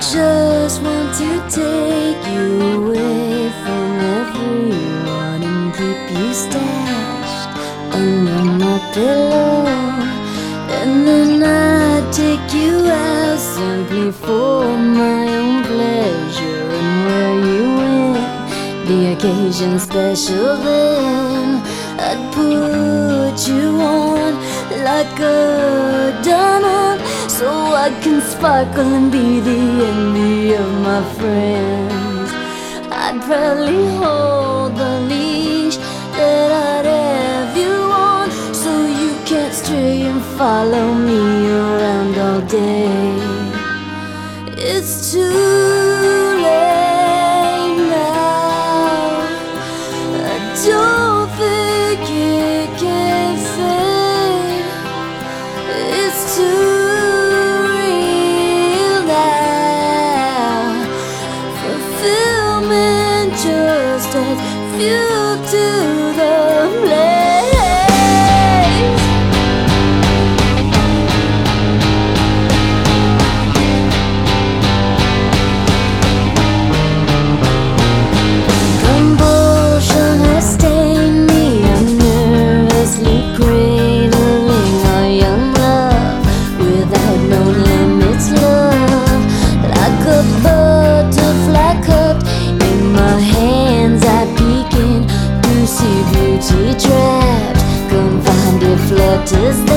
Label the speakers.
Speaker 1: just want to take you away from everyone and keep you stashed under my pillow. And then I take you out simply for my own pleasure. And where you win the occasion special, then I'd put you on like a diamond, so I can sparkle and be the envy of my friends. I'd probably hold the leash that I'd have you on, so you can't stray and follow me around all day. It's too late now. I don't think it can fade. It's too real now. Fulfillment just adds fuel to the blaze. Compulsion has stained me. I'm nervously cradling our young love without no limits, love. Like a butterfly cupped in my hands, I peek in to see beauty trapped, confined, it flutters